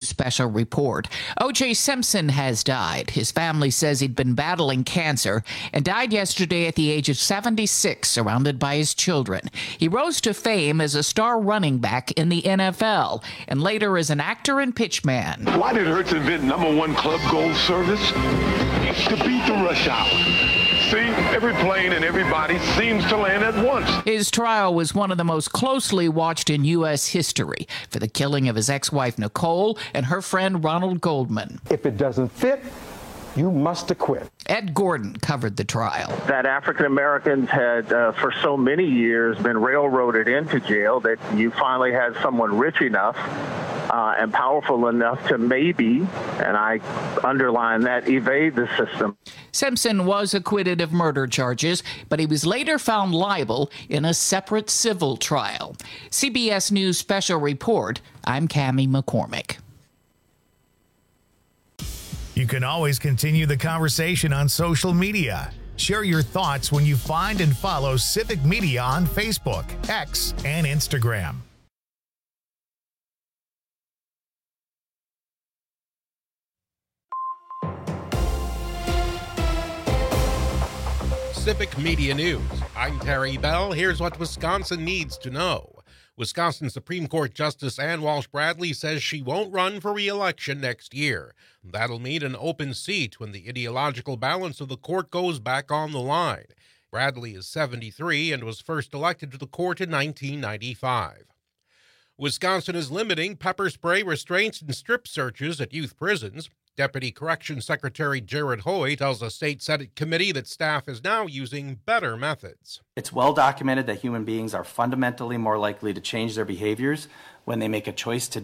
special report. O.J. Simpson has died. His family says he'd been battling cancer and died yesterday at the age of 76, surrounded by his children. He rose to fame as a star running back in the NFL and later as an actor and pitchman. Why did Hertz invent #1 club gold service? To beat the rush hour. See, every plane and everybody seems to land at once. His trial was one of the most closely watched in U.S. history for the killing of his ex-wife Nicole and her friend Ronald Goldman. If it doesn't fit, you must acquit. Ed Gordon covered the trial. That African Americans had, for so many years, been railroaded into jail that you finally had someone rich enough and powerful enough to maybe, and I underline that, evade the system. Simpson was acquitted of murder charges, but he was later found liable in a separate civil trial. CBS News Special Report, I'm Cammie McCormick. You can always continue the conversation on social media. Share your thoughts when you find and follow Civic Media on Facebook, X, and Instagram. Civic Media News. I'm Terry Bell. Here's what Wisconsin needs to know. Wisconsin Supreme Court Justice Ann Walsh Bradley says she won't run for re-election next year. That'll mean an open seat when the ideological balance of the court goes back on the line. Bradley is 73 and was first elected to the court in 1995. Wisconsin is limiting pepper spray restraints and strip searches at youth prisons. Deputy Corrections Secretary Jared Hoy tells a state Senate committee that staff is now using better methods. It's well documented that human beings are fundamentally more likely to change their behaviors when they make a choice to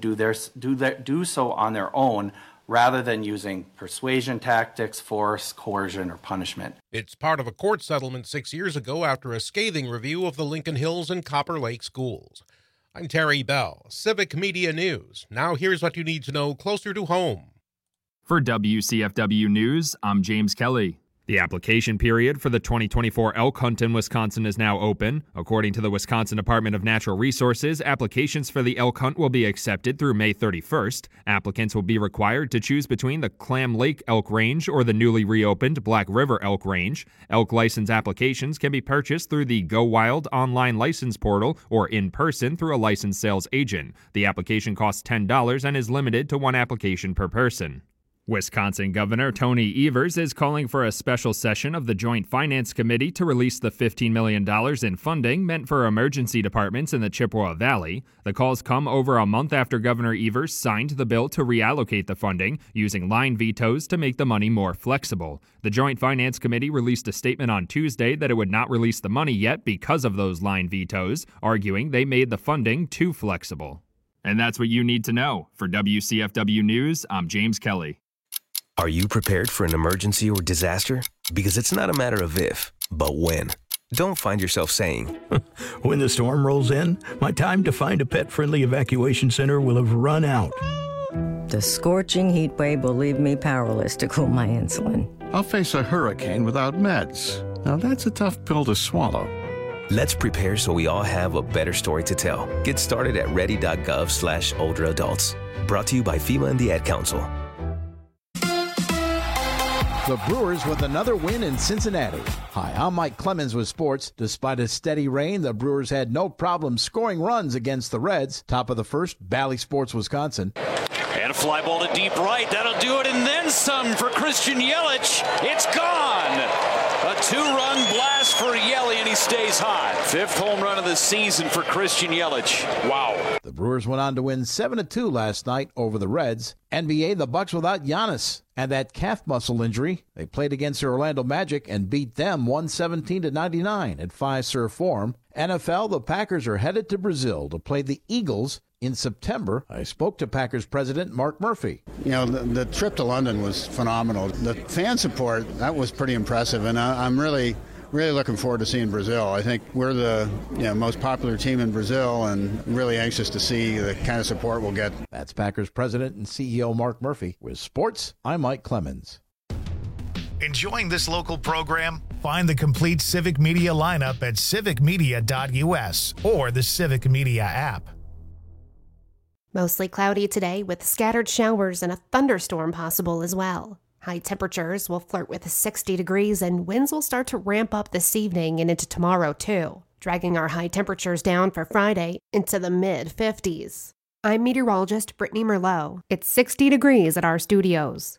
do so on their own rather than using persuasion tactics, force, coercion, or punishment. It's part of a court settlement 6 years ago after a scathing review of the Lincoln Hills and Copper Lake schools. I'm Terry Bell, Civic Media News. Now here's what you need to know closer to home. For WCFW News, I'm James Kelly. The application period for the 2024 elk hunt in Wisconsin is now open. According to the Wisconsin Department of Natural Resources, applications for the elk hunt will be accepted through May 31st. Applicants will be required to choose between the Clam Lake Elk Range or the newly reopened Black River Elk Range. Elk license applications can be purchased through the Go Wild online license portal or in person through a licensed sales agent. The application costs $10 and is limited to one application per person. Wisconsin Governor Tony Evers is calling for a special session of the Joint Finance Committee to release the $15 million in funding meant for emergency departments in the Chippewa Valley. The calls come over a month after Governor Evers signed the bill to reallocate the funding, using line vetoes to make the money more flexible. The Joint Finance Committee released a statement on Tuesday that it would not release the money yet because of those line vetoes, arguing they made the funding too flexible. And that's what you need to know. For WCFW News, I'm James Kelly. Are you prepared for an emergency or disaster? Because it's not a matter of if, but when. Don't find yourself saying, when the storm rolls in, my time to find a pet-friendly evacuation center will have run out. The scorching heat wave will leave me powerless to cool my insulin. I'll face a hurricane without meds. Now that's a tough pill to swallow. Let's prepare so we all have a better story to tell. Get started at ready.gov/older adults. Brought to you by FEMA and the Ad Council. The Brewers with another win in Cincinnati. Hi, I'm Mike Clemens with sports. Despite a steady rain, the Brewers had no problem scoring runs against the Reds. Top of the first, Bally Sports, Wisconsin. And a fly ball to deep right. That'll do it, and then some for Christian Yelich. It's gone. A two-run blast for Yelich, and he stays hot. Fifth home run of the season for Christian Yelich. Wow. The Brewers went on to win 7-2 last night over the Reds. NBA, the Bucks without Giannis and that calf muscle injury. They played against the Orlando Magic and beat them 117-99 at Fiserv Forum. NFL, the Packers are headed to Brazil to play the Eagles in September. I spoke to Packers president Mark Murphy. You know, the trip to London was phenomenal. The fan support, that was pretty impressive, and I'm really looking forward to seeing Brazil. I think we're the most popular team in Brazil, and really anxious to see the kind of support we'll get. That's Packers president and CEO Mark Murphy. With sports, I'm Mike Clemens. Enjoying this local program? Find the complete Civic Media lineup at civicmedia.us or the Civic Media app. Mostly cloudy today with scattered showers and a thunderstorm possible as well. High temperatures will flirt with 60 degrees and winds will start to ramp up this evening and into tomorrow too, dragging our high temperatures down for Friday into the mid-50s. I'm meteorologist Brittany Merlot. It's 60 degrees at our studios.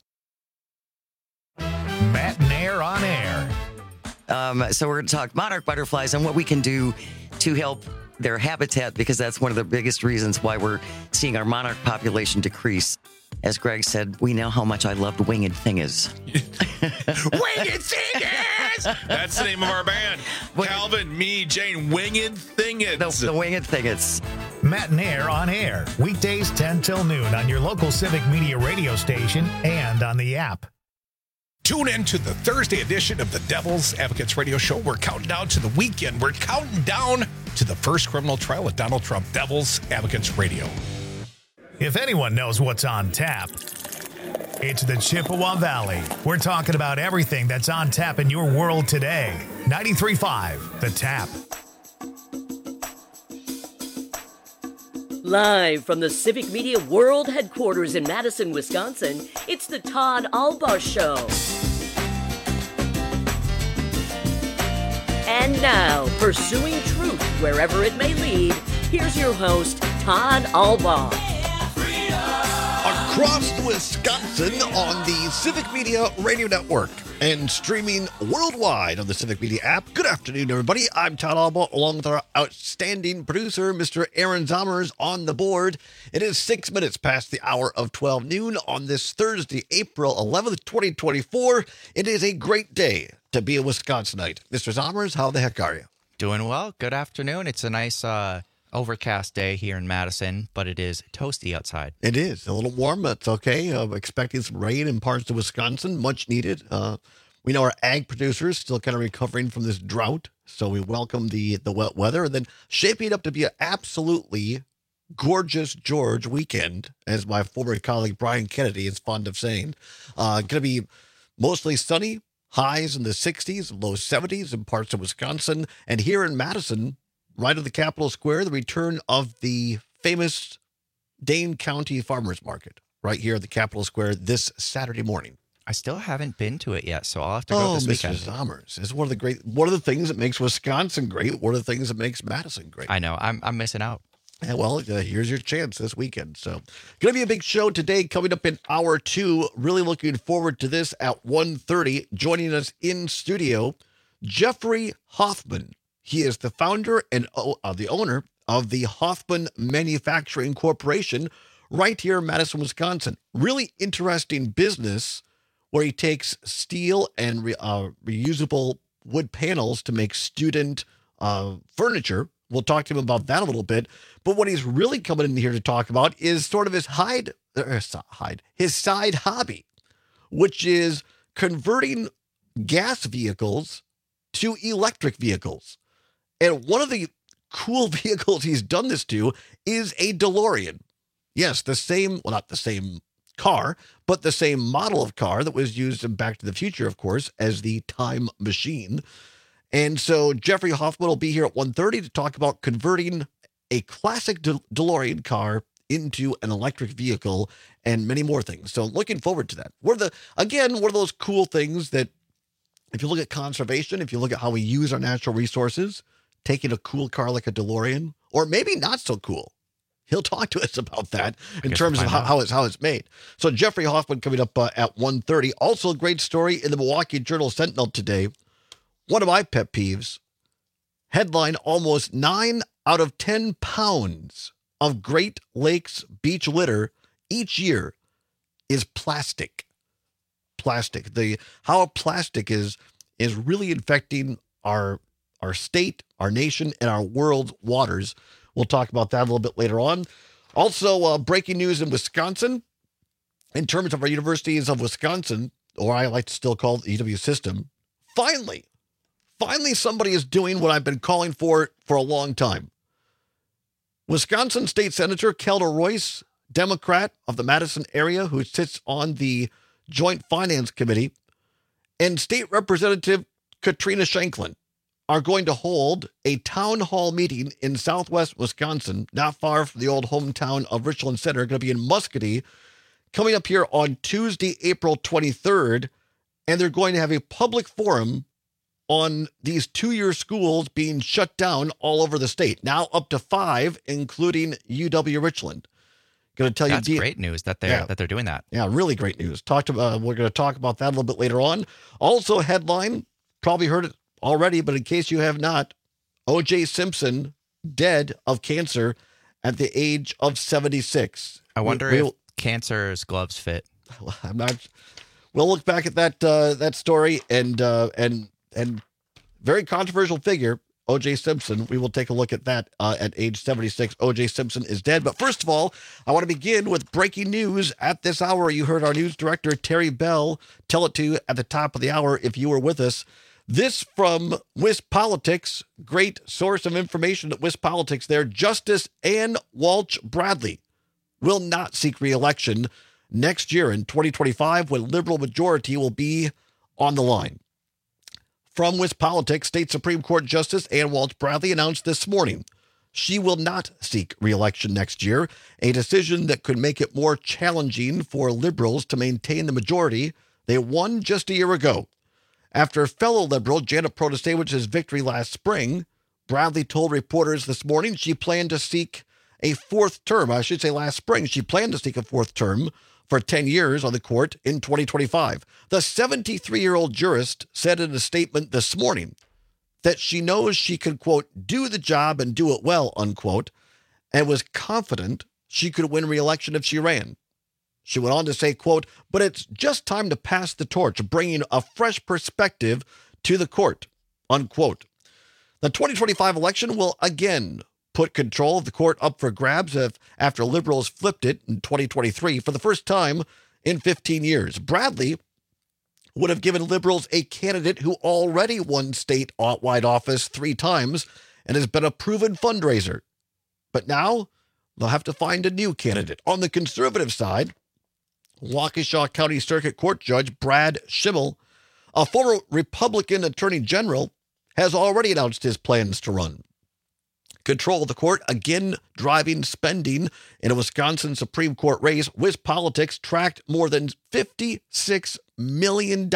Matt and Air on Air. So we're going to talk monarch butterflies and what we can do to help their habitat, because that's one of the biggest reasons why we're seeing our monarch population decrease. As Greg said, we know how much I loved Winged Thingers. Winged Thingers! That's the name of our band. Calvin, me, Jane, Winged Thingers. The Winged Thingers. Matt and Air on Air. Weekdays 10 till noon on your local Civic Media radio station and on the app. Tune in to the Thursday edition of the Devil's Advocates Radio Show. We're counting down to the weekend. We're counting down to the first criminal trial of Donald Trump. Devil's Advocates Radio. If anyone knows what's on tap, it's the Chippewa Valley. We're talking about everything that's on tap in your world today. 93.5, The Tap. Live from the Civic Media World Headquarters in Madison, Wisconsin, it's the Todd Albaugh Show. And now, pursuing truth wherever it may lead, here's your host, Todd Albaugh. Across Wisconsin on the Civic Media Radio Network and streaming worldwide on the Civic Media app. Good afternoon, everybody. I'm Todd Albaugh, along with our outstanding producer, Mr. Aaron Zommers, on the board. It is 6 minutes past the hour of 12 noon on this Thursday, April 11th, 2024. It is a great day to be a Wisconsinite. Mr. Zommers, how the heck are you? Doing well. Good afternoon. It's a nice overcast day here in Madison, but it is toasty outside. It is a little warm. That's okay. Expecting some rain in parts of Wisconsin, much needed. We know our ag producers still kind of recovering from this drought, so we welcome the wet weather, and then shaping up to be an absolutely gorgeous George weekend, as my former colleague Brian Kennedy is fond of saying. Going to be mostly sunny, highs in the 60s, low 70s in parts of Wisconsin, and here in Madison, right at the Capitol Square, the return of the famous Dane County Farmers Market right here at the Capitol Square this Saturday morning. I still haven't been to it yet, so I'll have to go this weekend. Mr. Zommers, it's one of the things that makes Wisconsin great. One of the things that makes Madison great. I know. I'm missing out. Yeah, well, here's your chance this weekend. So, going to be a big show today coming up in hour 2. Really looking forward to this at 1:30. Joining us in studio, Jeffrey Hoffman. He is the founder and the owner of the Hoffman Manufacturing Corporation right here in Madison, Wisconsin. Really interesting business where he takes steel and reusable wood panels to make student furniture. We'll talk to him about that a little bit. But what he's really coming in here to talk about is sort of his side hobby, which is converting gas vehicles to electric vehicles. And one of the cool vehicles he's done this to is a DeLorean. Yes, not the same car, but the same model of car that was used in Back to the Future, of course, as the time machine. And so Jeffrey Hoffman will be here at 1:30 to talk about converting a classic DeLorean car into an electric vehicle and many more things. So looking forward to that. One of those cool things that if you look at conservation, if you look at how we use our natural resources, taking a cool car like a DeLorean, or maybe not so cool. He'll talk to us about that in terms of how it's made. So Jeffrey Hoffman coming up at 1:30. Also a great story in the Milwaukee Journal-Sentinel today. One of my pet peeves, headline, almost 9 out of 10 pounds of Great Lakes beach litter each year is plastic. Plastic. How plastic is really infecting our state, our nation, and our world's waters. We'll talk about that a little bit later on. Also, breaking news in Wisconsin. In terms of our universities of Wisconsin, or I like to still call it the EW system, finally somebody is doing what I've been calling for a long time. Wisconsin State Senator Kelda Royce, Democrat of the Madison area, who sits on the Joint Finance Committee, and State Representative Katrina Shanklin, are going to hold a town hall meeting in southwest Wisconsin, not far from the old hometown of Richland Center, going to be in Muscatee, coming up here on Tuesday, April 23rd. And they're going to have a public forum on these two-year schools being shut down all over the state. Now up to 5, including UW Richland. Going to tell That's you great news that they're doing that. Yeah, really great news. We're going to talk about that a little bit later on. Also, headline, probably heard it already, but in case you have not, O.J. Simpson dead of cancer at the age of 76. I wonder if cancer's gloves fit. I'm not. We'll look back at that story and very controversial figure, O.J. Simpson. We will take a look at that at age 76. O.J. Simpson is dead. But first of all, I want to begin with breaking news at this hour. You heard our news director, Terry Bell, tell it to you at the top of the hour if you were with us. This from WisPolitics, great source of information at WisPolitics there. Justice Ann Walsh Bradley will not seek re-election next year in 2025 when liberal majority will be on the line. From WisPolitics, State Supreme Court Justice Ann Walsh Bradley announced this morning she will not seek re-election next year, a decision that could make it more challenging for liberals to maintain the majority they won just a year ago. After fellow liberal Janet Protasewicz's victory last spring, Bradley told reporters this morning she planned to seek a fourth term. I should say last spring, she planned to seek a fourth term for 10 years on the court in 2025. The 73-year-old jurist said in a statement this morning that she knows she can, quote, do the job and do it well, unquote, and was confident she could win re-election if she ran. She went on to say, quote, but it's just time to pass the torch, bringing a fresh perspective to the court, unquote. The 2025 election will again put control of the court up for grabs after liberals flipped it in 2023 for the first time in 15 years. Bradley would have given liberals a candidate who already won statewide office 3 times and has been a proven fundraiser. But now they'll have to find a new candidate. On the conservative side, Waukesha County Circuit Court Judge Brad Schimmel, a former Republican Attorney General, has already announced his plans to run. Control of the court, again driving spending in a Wisconsin Supreme Court race. WisPolitics tracked more than $56 million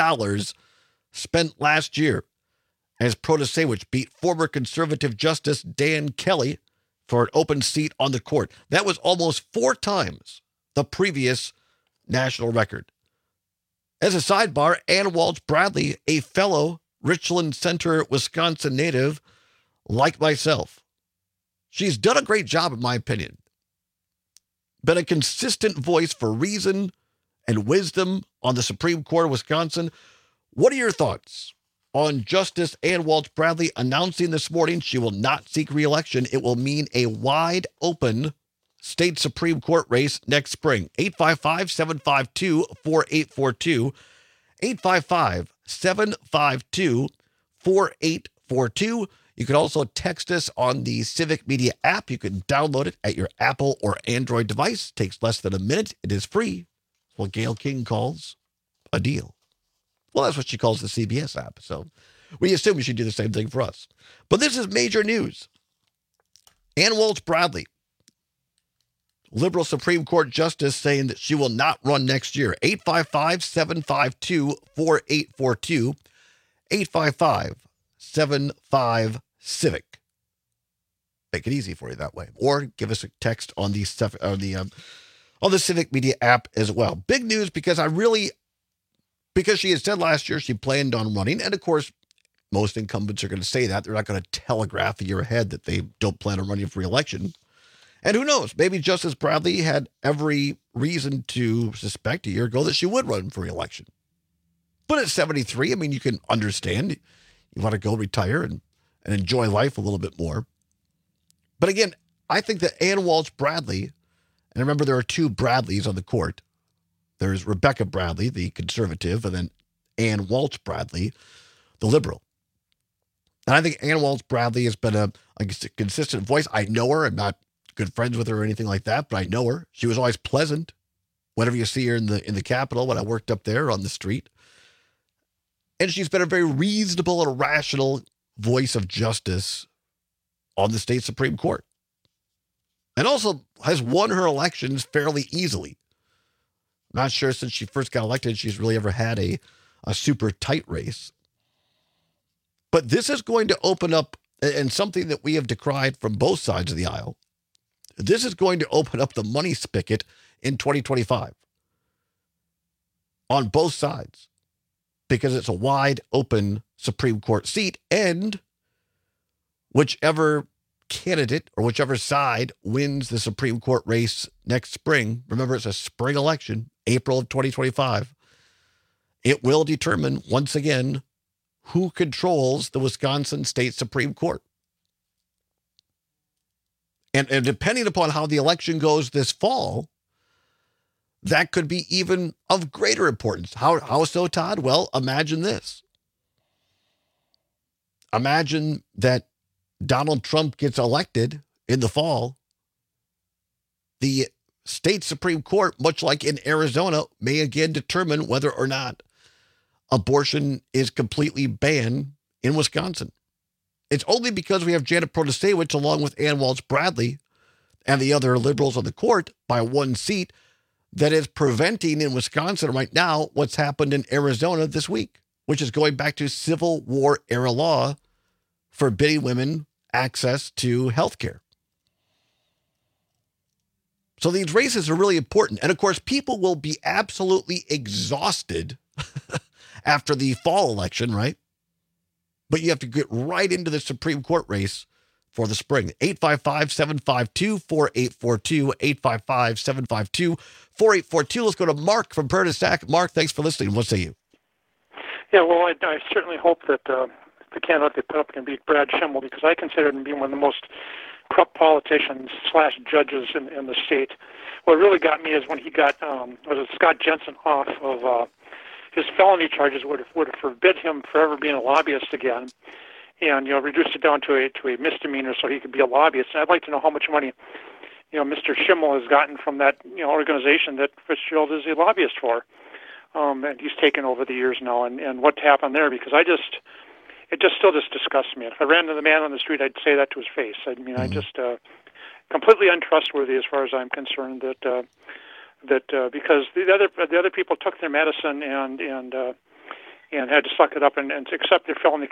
spent last year as Protasewicz beat former conservative Justice Dan Kelly for an open seat on the court. That was almost 4 times the previous national record. As a sidebar, Ann Walsh Bradley, a fellow Richland Center, Wisconsin native like myself, she's done a great job, in my opinion. Been a consistent voice for reason and wisdom on the Supreme Court of Wisconsin. What are your thoughts on Justice Ann Walsh Bradley announcing this morning she will not seek re-election? It will mean a wide open state Supreme Court race next spring. 855-752-4842. 855-752-4842. You can also text us on the Civic Media app. You can download it at your Apple or Android device. It takes less than a minute. It is free. It's what Gayle King calls a deal. Well, that's what she calls the CBS app. So we assume you should do the same thing for us. But this is major news. Ann Walsh Bradley, liberal Supreme Court justice, saying that she will not run next year. 855-752-4842. 855-75-CIVIC. Make it easy for you that way. Or give us a text on the Civic Media app as well. Big news because because she had said last year she planned on running, and of course, most incumbents are going to say that. They're not going to telegraph a year ahead that they don't plan on running for re-election. And who knows, maybe Justice Bradley had every reason to suspect a year ago that she would run for re-election. But at 73, I mean, you can understand. You want to go retire and enjoy life a little bit more. But again, I think that Ann Walsh Bradley, and remember there are 2 Bradleys on the court. There's Rebecca Bradley, the conservative, and then Ann Walsh Bradley, the liberal. And I think Ann Walsh Bradley has been a consistent voice. I know her. I'm not good friends with her or anything like that, but I know her. She was always pleasant. Whenever you see her in the Capitol, when I worked up there on the street. And she's been a very reasonable and rational voice of justice on the state Supreme Court. And also has won her elections fairly easily. Not sure since she first got elected she's really ever had a super tight race. But this is going to open up, and something that we have decried from both sides of the aisle, this is going to open up the money spigot in 2025 on both sides, because it's a wide open Supreme Court seat, and whichever candidate or whichever side wins the Supreme Court race next spring, remember it's a spring election, April of 2025, it will determine once again who controls the Wisconsin State Supreme Court. And depending upon how the election goes this fall, that could be even of greater importance. How so, Todd? Well, imagine this. Imagine that Donald Trump gets elected in the fall. The state Supreme Court, much like in Arizona, may again determine whether or not abortion is completely banned in Wisconsin. It's only because we have Janet Protasewicz along with Ann Walsh Bradley and the other liberals on the court by one seat that is preventing in Wisconsin right now what's happened in Arizona this week, which is going back to Civil War era law forbidding women access to health care. So these races are really important. And of course, people will be absolutely exhausted after the fall election, right? But you have to get right into the Supreme Court race for the spring. 855-752-4842, 855-752-4842. Let's go to Mark from Prairie du Sac. Mark, thanks for listening. What say you? Yeah, well, I certainly hope that the candidate they put up can beat Brad Schimel, because I consider him to be one of the most corrupt politicians / judges in the state. What really got me is when he got Scott Jensen off of his felony charges would have forbid him forever being a lobbyist again, and reduced it down to a misdemeanor so he could be a lobbyist. And I'd like to know how much money Mr. Schimel has gotten from that organization that Fitzgerald is a lobbyist for, and he's taken over the years now, and what happened there, because it still disgusts me. If I ran into the man on the street, I'd say that to his face. I mean, I just completely untrustworthy as far as I'm concerned. That because the other people took their medicine and had to suck it up and accept their felony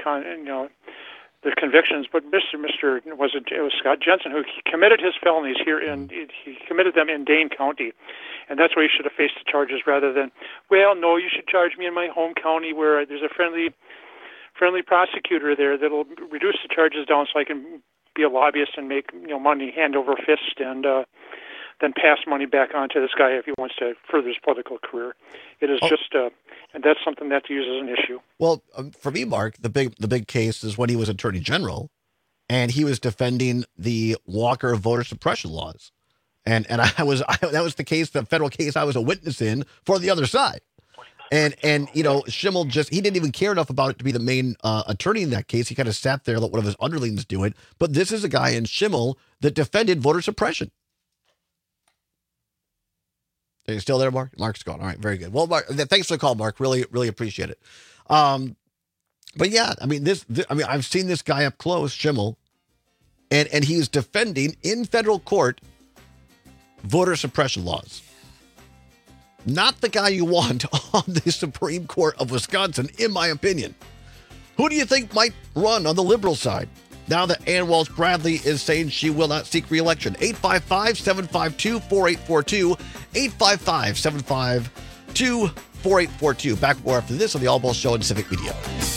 the convictions. But it was Scott Jensen who committed his felonies here, and he committed them in Dane County, and that's where he should have faced the charges rather than, well, no, you should charge me in my home county where there's a friendly prosecutor there that'll reduce the charges down so I can be a lobbyist and make money hand over fist, and then pass money back on to this guy if he wants to further his political career. It is just, and that's something that to use as an issue. Well, for me, Mark, the big case is when he was Attorney General, and he was defending the Walker voter suppression laws, and that was the case, the federal case I was a witness in for the other side. And Schimel he didn't even care enough about it to be the main attorney in that case. He kind of sat there, let one of his underlings do it. But this is a guy in Schimel that defended voter suppression. Are you still there, Mark? Mark's gone. All right, very good. Well, Mark, thanks for the call, Mark. Really, really appreciate it. But yeah, I mean, I've seen this guy up close, Schimel, and he is defending in federal court voter suppression laws. Not the guy you want on the Supreme Court of Wisconsin, in my opinion. Who do you think might run on the liberal side now that Ann Walsh Bradley is saying she will not seek re-election? 855-752-4842, 855-752-4842. Back more after this on the All Balls Show and Civic Media.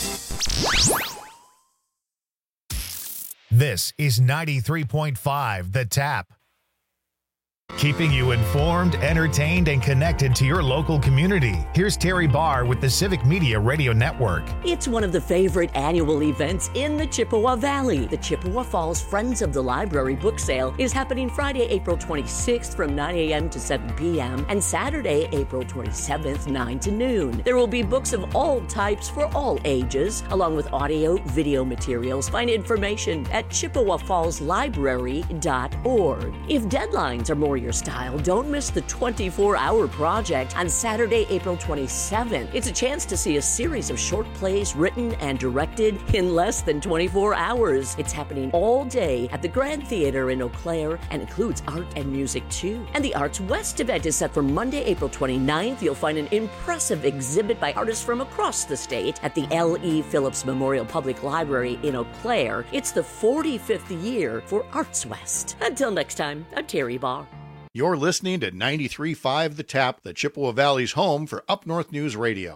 This is 93.5 The Tap. Keeping you informed, entertained, and connected to your local community. Here's Terry Barr with the Civic Media Radio Network. It's one of the favorite annual events in the Chippewa Valley. The Chippewa Falls Friends of the Library book sale is happening Friday, April 26th from 9 a.m. to 7 p.m. and Saturday, April 27th, 9 to noon. There will be books of all types for all ages, along with audio, video materials. Find information at ChippewaFallsLibrary.org. If deadlines are more your style, don't miss the 24-hour project on Saturday, April 27th. It's a chance to see a series of short plays written and directed in less than 24 hours. It's happening all day at the Grand Theater in Eau Claire and includes art and music too. And the Arts West event is set for Monday, April 29th. You'll find an impressive exhibit by artists from across the state at the L.E. Phillips Memorial Public Library in Eau Claire. It's the 45th year for Arts West. Until next time, I'm Terry Barr. You're listening to 93.5 The Tap, the Chippewa Valley's home for Up North News Radio.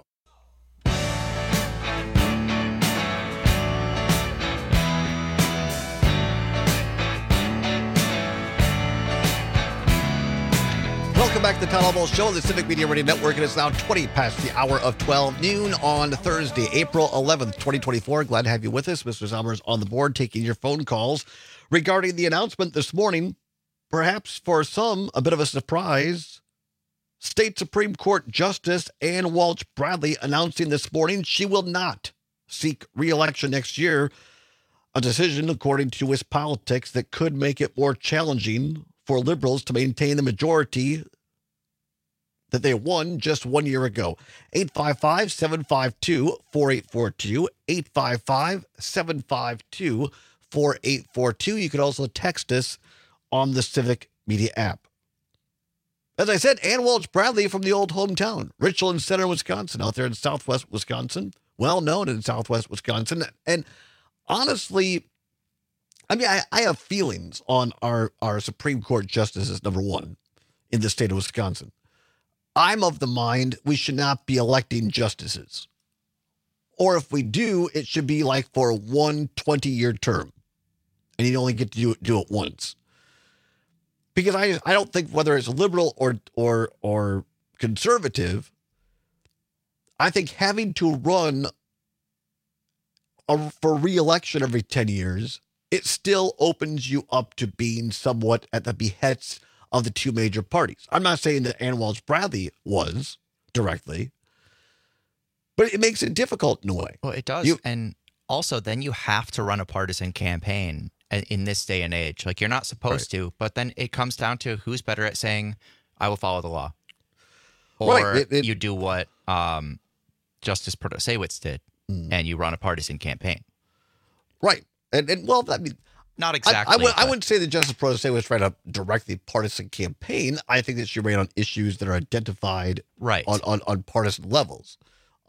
Welcome back to the Town Hall Ball Show, the Civic Media Radio Network. It is now 20 past the hour of 12 noon on Thursday, April 11th, 2024. Glad to have you with us. Mr. Summers on the board, taking your phone calls regarding the announcement this morning. Perhaps for some, a bit of a surprise. State Supreme Court Justice Ann Walsh Bradley announcing this morning she will not seek re-election next year. A decision, according to WisPolitics, that could make it more challenging for liberals to maintain the majority that they won just 1 year ago. 855-752-4842, 855-752-4842. You can also text us on the Civic Media app. As I said, Ann Walsh Bradley from the old hometown, Richland Center, Wisconsin, out there in southwest Wisconsin, well known in southwest Wisconsin. And honestly, I mean, I have feelings on our Supreme Court justices, number one, in the state of Wisconsin. I'm of the mind we should not be electing justices. Or if we do, it should be like for one 20-year term. And you only get to do it once. Because I don't think whether it's liberal or conservative, I think having to run for re-election every 10 years, it still opens you up to being somewhat at the behest of the two major parties. I'm not saying that Ann Walsh Bradley was directly, but it makes it difficult in a way. Well, it does. And also then you have to run a partisan campaign in this day and age. Like, you're not supposed to, but then it comes down to who's better at saying, I will follow the law. Or you do what Justice Protasiewicz did, and you run a partisan campaign. Right. And well, I mean, not exactly. I wouldn't say that Justice Protasiewicz ran a directly partisan campaign. I think that she ran on issues that are identified on partisan levels.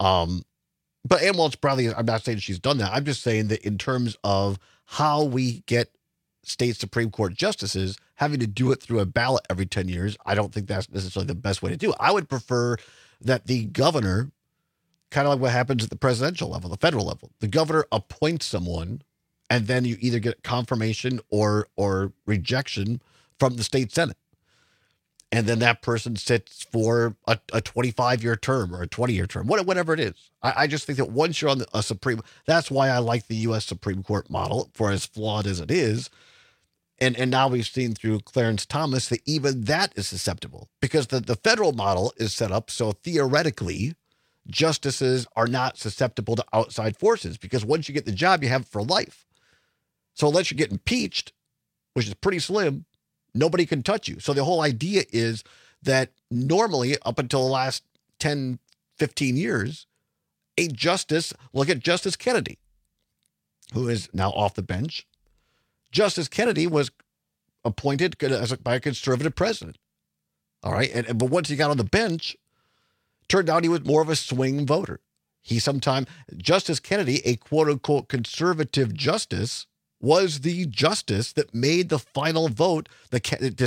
But Ann Walsh Bradley, I'm not saying she's done that. I'm just saying that in terms of how we get state Supreme Court justices, having to do it through a ballot every 10 years, I don't think that's necessarily the best way to do it. I would prefer that the governor, kind of like what happens at the presidential level, the federal level, the governor appoints someone, and then you either get confirmation or rejection from the state Senate. And then that person sits for a 25-year term or a 20-year term, whatever it is. I just think that once you're on a Supreme, that's why I like the U.S. Supreme Court model, for as flawed as it is. And now we've seen through Clarence Thomas that even that is susceptible, because the federal model is set up so theoretically justices are not susceptible to outside forces, because once you get the job, you have it for life. So unless you get impeached, which is pretty slim, nobody can touch you. So the whole idea is that normally up until the last 10, 15 years, a justice, look at Justice Kennedy, who is now off the bench. Justice Kennedy was appointed by a conservative president. All right. But once he got on the bench, turned out he was more of a swing voter. Justice Kennedy, a quote unquote conservative justice, was the justice that made the final vote, that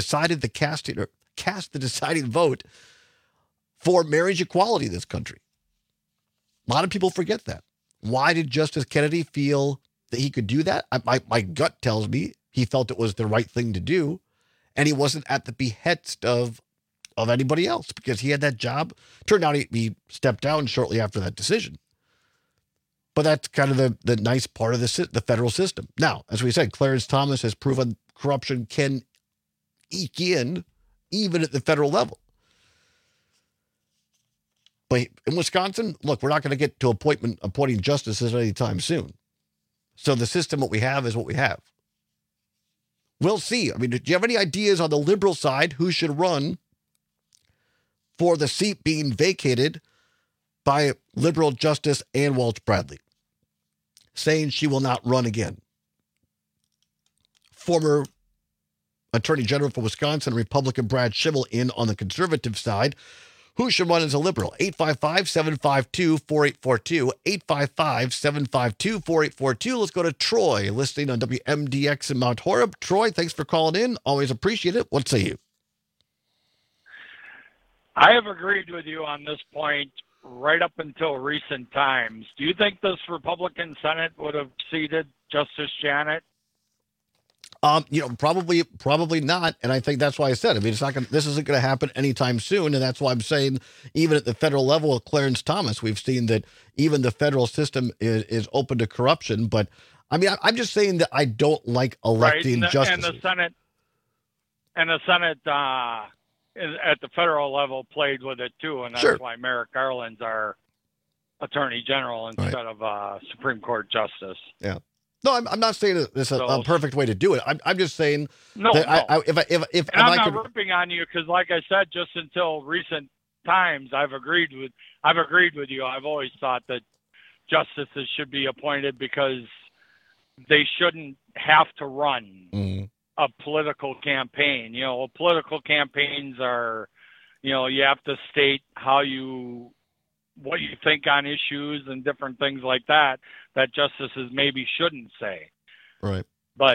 cast the deciding vote for marriage equality in this country. A lot of people forget that. Why did Justice Kennedy feel that he could do that? My gut tells me he felt it was the right thing to do, and he wasn't at the behest of anybody else, because he had that job. Turned out he stepped down shortly after that decision. But that's kind of the nice part of the federal system. Now, as we said, Clarence Thomas has proven corruption can eke in even at the federal level. But in Wisconsin, look, we're not going to get to appointing justices anytime soon. So the system what we have is what we have. we'll see. I mean, do you have any ideas on the liberal side who should run for the seat being vacated by liberal Justice Ann Walsh Bradley, saying she will not run again? Former Attorney General for Wisconsin, Republican Brad Schimmel, in on the conservative side. Who should run as a liberal? 855-752-4842. 855-752-4842. Let's go to Troy, listening on WMDX in Mount Horeb. Troy, thanks for calling in. Always appreciate it. What say you? I have agreed with you on this point right up until recent times. Do you think this Republican Senate would have seated Justice Janet? Probably not. And I think that's why I said, this isn't going to happen anytime soon. And that's why I'm saying, even at the federal level with Clarence Thomas, we've seen that even the federal system is open to corruption. But I'm just saying that I don't like electing justices. And the Senate at the federal level played with it too. And that's why Merrick Garland's our Attorney General instead of Supreme Court Justice. Yeah. No, I'm not saying that this is a perfect way to do it. I'm just saying if I'm not ripping on you because, like I said, just until recent times, I've agreed with you. I've always thought that justices should be appointed because they shouldn't have to run a political campaign. Political campaigns are, you have to state what you think on issues and different things like that justices maybe shouldn't say. Right. But,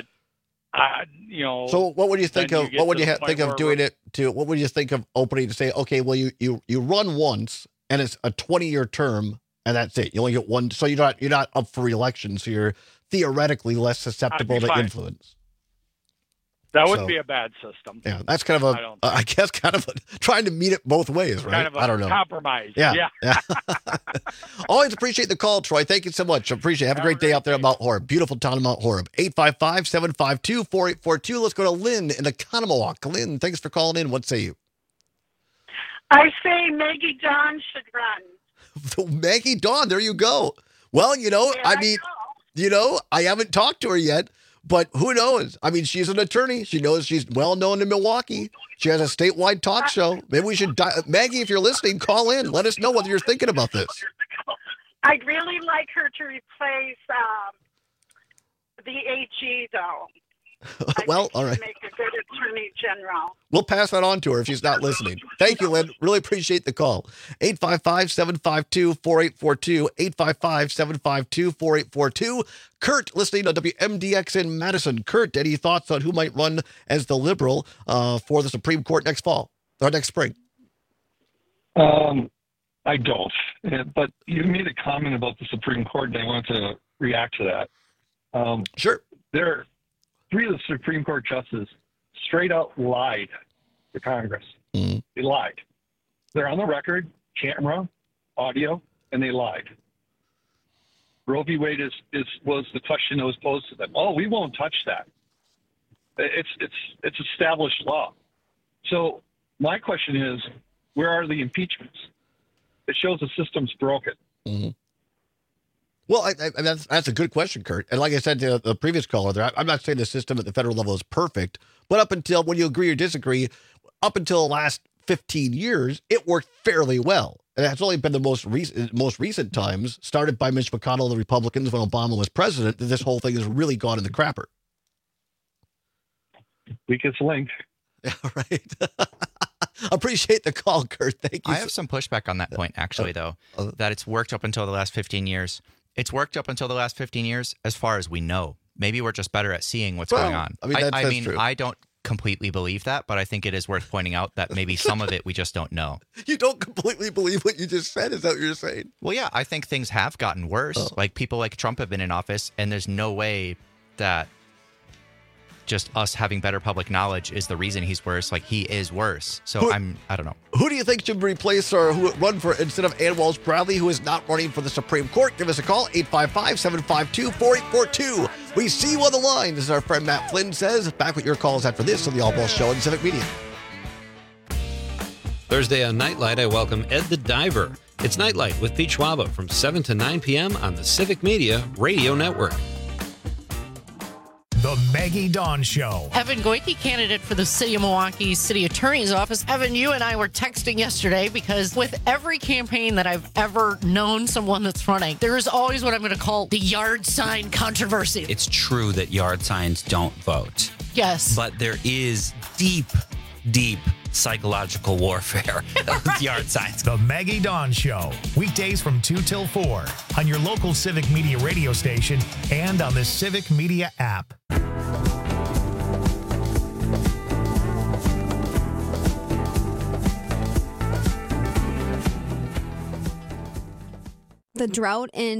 So what would you think of? What would you think of doing it to? What would you think of opening to say, okay, well, you run once and it's a 20-year term and that's it. You only get one, so you're not up for re-election, so you're theoretically less susceptible to influence. That wouldn't be a bad system. Yeah, that's kind of trying to meet it both ways, right? Kind of I don't know. Compromise. Yeah. Always appreciate the call, Troy. Thank you so much. Appreciate it. Have a great day out there at Mount Horeb. Beautiful town of Mount Horeb. 855-752-4842. Let's go to Lynn in Economowoc. Lynn, thanks for calling in. What say you? I say Maggie Dawn should run. Maggie Dawn, there you go. Well, I haven't talked to her yet. But who knows? She's an attorney. She knows she's well known in Milwaukee. She has a statewide talk show. Maybe we should, Maggie, if you're listening, call in. Let us know whether you're thinking about this. I'd really like her to replace the AG, though. Well, all right. Make a good attorney general. We'll pass that on to her if she's not listening. Thank you, Lynn. Really appreciate the call. 855-752-4842. 855-752-4842. Kurt, listening on WMDX in Madison. Kurt, any thoughts on who might run as the liberal for the Supreme Court next fall or next spring? I don't. But you made a comment about the Supreme Court, and I want to react to that. Sure. Three of the Supreme Court justices straight out lied to Congress. They lied. They're on the record, camera, audio, and they lied. Roe v. Wade was the question that was posed to them. Oh, we won't touch that. It's established law. So my question is, where are the impeachments? It shows the system's broken. Mm-hmm. Well, that's a good question, Kurt. And like I said to the previous caller there, I'm not saying the system at the federal level is perfect, but up until, when you agree or disagree, up until the last 15 years, it worked fairly well. And it's only been the most recent times, started by Mitch McConnell and the Republicans when Obama was president, that this whole thing has really gone in the crapper. Weakest link. Yeah, right. Appreciate the call, Kurt. Thank you. I have some pushback on that point, actually, though, that it's worked up until the last 15 years. It's worked up until the last 15 years as far as we know. Maybe we're just better at seeing what's going on. That's true. I don't completely believe that, but I think it is worth pointing out that maybe some of it we just don't know. You don't completely believe what you just said? Is that what you're saying? Well, yeah, I think things have gotten worse. Like, people like Trump have been in office, and there's no way that just us having better public knowledge is the reason he's worse. Like, he is worse. So I don't know. Who do you think should replace or who run for instead of Ann Walsh Bradley, who is not running for the Supreme Court? Give us a call, 855-752-4842. We see you on the line. This is our friend Matt Flynn says. Back with your calls after this on the All Balls Show on Civic Media. Thursday on Nightlight, I welcome Ed the Diver. It's Nightlight with Pete Schwaba from 7 to 9 p.m. on the Civic Media Radio Network. The Maggie Dawn Show. Evan Goike, candidate for the City of Milwaukee City Attorney's Office. Evan, you and I were texting yesterday because with every campaign that I've ever known someone that's running, there is always what I'm going to call the yard sign controversy. It's true that yard signs don't vote. Yes. But there is deep psychological warfare with yard signs. The Maggie Dawn Show. Weekdays from 2 till 4 on your local Civic Media radio station and on the Civic Media app. The drought in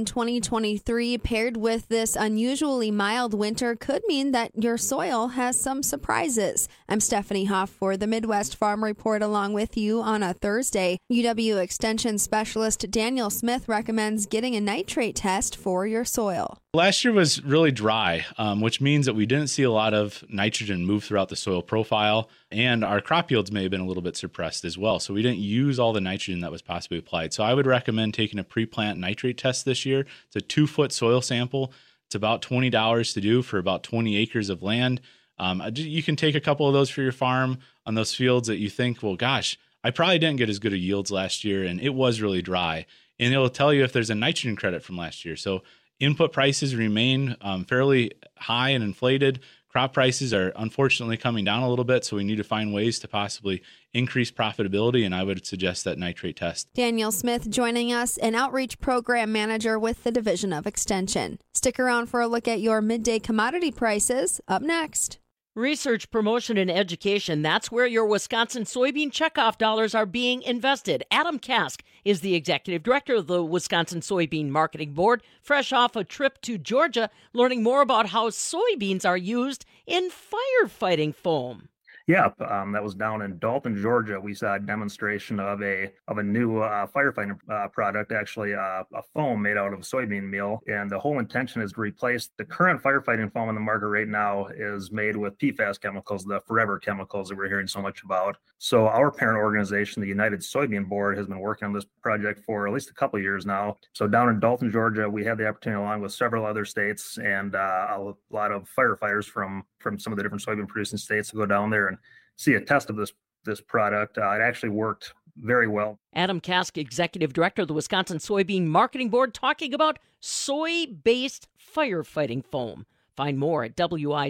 2023 paired with this unusually mild winter could mean that your soil has some surprises. I'm Stephanie Hoff for the Midwest Farm Report along with you on a Thursday. UW Extension Specialist Daniel Smith recommends getting a nitrate test for your soil. Last year was really dry, which means that we didn't see a lot of nitrogen move throughout the soil profile, and our crop yields may have been a little bit suppressed as well. So we didn't use all the nitrogen that was possibly applied. So I would recommend taking a pre-plant nitrate test this year. It's a 2-foot soil sample. It's about $20 to do for about 20 acres of land. You can take a couple of those for your farm on those fields that you think, well, gosh, I probably didn't get as good of yields last year, and it was really dry. And it'll tell you if there's a nitrogen credit from last year. So input prices remain fairly high and inflated. Crop prices are unfortunately coming down a little bit, so we need to find ways to possibly increase profitability, and I would suggest that nitrate test. Daniel Smith joining us, an outreach program manager with the Division of Extension. Stick around for a look at your midday commodity prices up next. Research, promotion, and education, that's where your Wisconsin soybean checkoff dollars are being invested. Adam Kask is the executive director of the Wisconsin Soybean Marketing Board, fresh off a trip to Georgia, learning more about how soybeans are used in firefighting foam. Yeah, that was down in Dalton, Georgia. We saw a demonstration of a new firefighting product, actually a foam made out of soybean meal. And the whole intention is to replace the current firefighting foam in the market right now is made with PFAS chemicals, the forever chemicals that we're hearing so much about. So our parent organization, the United Soybean Board, has been working on this project for at least a couple of years now. So down in Dalton, Georgia, we had the opportunity, along with several other states and a lot of firefighters from some of the different soybean producing states, to go down there and see a test of this product. It actually worked very well. Adam Kask, executive director of the Wisconsin Soybean Marketing Board, talking about soy-based firefighting foam. Find more at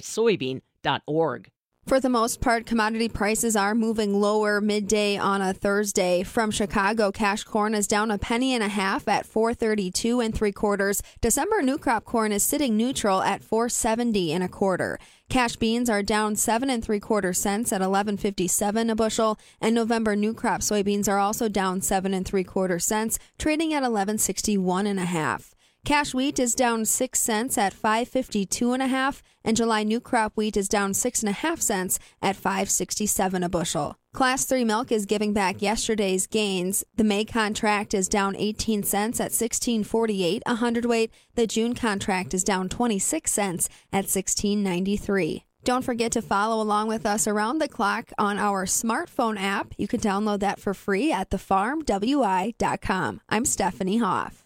wisoybean.org. For the most part, commodity prices are moving lower midday on a Thursday. From Chicago, cash corn is down 1.50 pennies at $4.32 3/4. December new crop corn is sitting neutral at $4.70 1/4. Cash beans are down 7 3/4 cents at $11.57 a bushel, and November new crop soybeans are also down 7 3/4 cents, trading at $11.61 1/2. Cash wheat is down 6 cents at $5.52 1/2, and July new crop wheat is down 6.5 cents at $5.67 a bushel. Class 3 milk is giving back yesterday's gains. The May contract is down 18 cents at $16.48 a hundredweight. The June contract is down 26 cents at $16.93. Don't forget to follow along with us around the clock on our smartphone app. You can download that for free at thefarmwi.com. I'm Stephanie Hoff.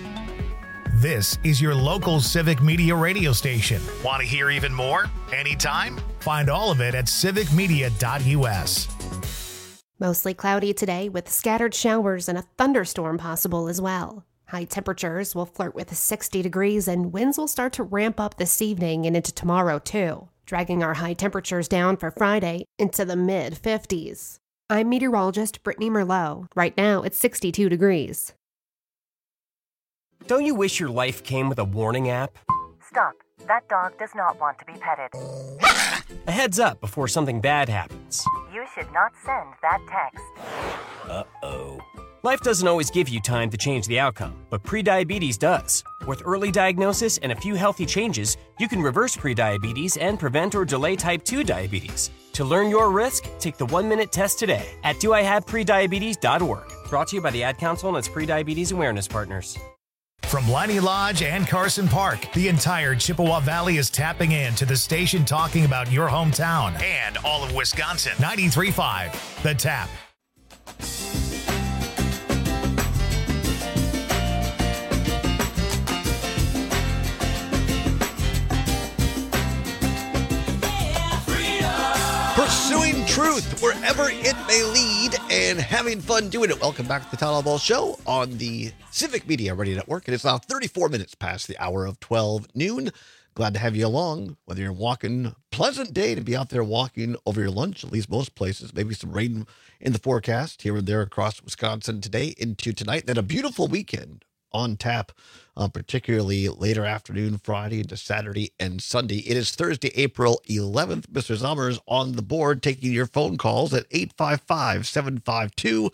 This is your local Civic Media radio station. Want to hear even more? Anytime? Find all of it at civicmedia.us. Mostly cloudy today with scattered showers and a thunderstorm possible as well. High temperatures will flirt with 60 degrees and winds will start to ramp up this evening and into tomorrow too, dragging our high temperatures down for Friday into the mid-50s. I'm meteorologist Brittany Merlot. Right now it's 62 degrees. Don't you wish your life came with a warning app? Stop. That dog does not want to be petted. A heads up before something bad happens. You should not send that text. Uh-oh. Life doesn't always give you time to change the outcome, but prediabetes does. With early diagnosis and a few healthy changes, you can reverse prediabetes and prevent or delay type 2 diabetes. To learn your risk, take the 1-minute test today at doihaveprediabetes.org. Brought to you by the Ad Council and its prediabetes awareness partners. From Leinie Lodge and Carson Park, the entire Chippewa Valley is tapping into the station talking about your hometown and all of Wisconsin. 93.5, The Tap. truth wherever it may lead and having fun doing it. Welcome back to the Tyler Ball Show on the Civic Media Radio Network. It is now 34 minutes past the hour of 12 noon. Glad to have you along, whether you're walking. Pleasant day to be out there walking over your lunch, at least most places. Maybe some rain in the forecast here and there across Wisconsin today into tonight. Then a beautiful weekend on tap, particularly later afternoon, Friday into Saturday and Sunday. It is Thursday, April 11th. Mr. Zummers on the board taking your phone calls at 855-752-4842,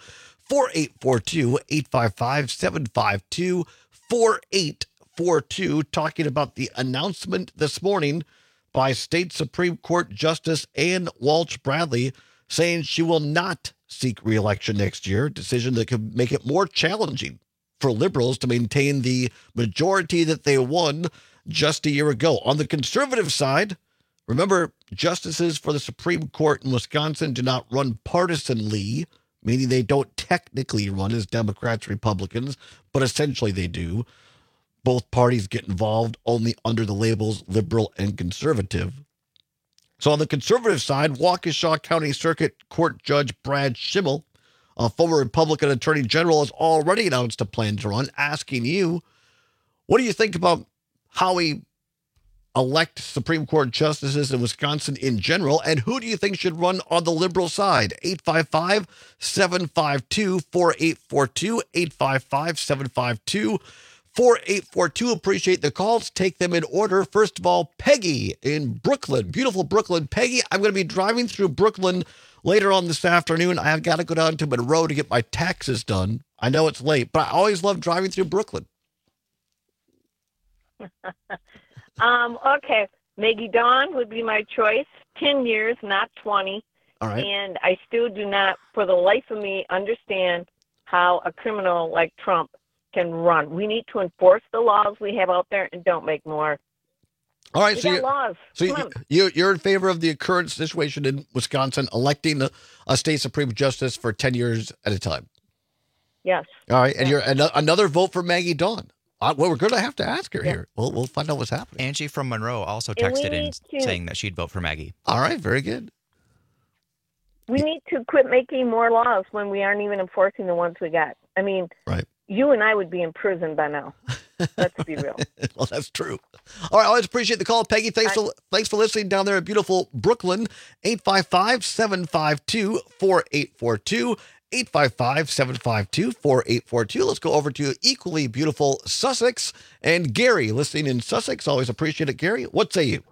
855-752-4842, talking about the announcement this morning by State Supreme Court Justice Ann Walsh Bradley saying she will not seek re-election next year, a decision that could make it more challenging for liberals to maintain the majority that they won just a year ago. On the conservative side, remember, justices for the Supreme Court in Wisconsin do not run partisanly, meaning they don't technically run as Democrats, Republicans, but essentially they do. Both parties get involved only under the labels liberal and conservative. So on the conservative side, Waukesha County Circuit Court Judge Brad Schimmel, a former Republican Attorney General, has already announced a plan to run, asking you, what do you think about how we elect Supreme Court justices in Wisconsin in general, and who do you think should run on the liberal side? 855-752-4842, 855-752-4842. Appreciate the calls. Take them in order. First of all, Peggy in Brooklyn, beautiful Brooklyn. Peggy, I'm going to be driving through Brooklyn later on this afternoon. I've got to go down to Monroe to get my taxes done. I know it's late, but I always love driving through Brooklyn. Okay. Maggie Dawn would be my choice. 10 years, not 20. All right. And I still do not, for the life of me, understand how a criminal like Trump can run. We need to enforce the laws we have out there and don't make more. All right, we so, got laws. You're in favor of the current situation in Wisconsin, electing a state Supreme Justice for 10 years at a time. Yes. All right, and you're another vote for Maggie Dawn. Well, we're going to have to ask her here. We'll find out what's happening. Angie from Monroe also texted in saying that she'd vote for Maggie. All right, very good. We need to quit making more laws when we aren't even enforcing the ones we got. I mean, right. You and I would be in prison by now. Let's be real. Well, that's true. All right, I always appreciate the call, Peggy. Thanks for listening down there in beautiful Brooklyn. 855-752-4842. 855-752-4842. Let's go over to equally beautiful Sussex. And Gary, listening in Sussex. Always appreciate it, Gary. What say you?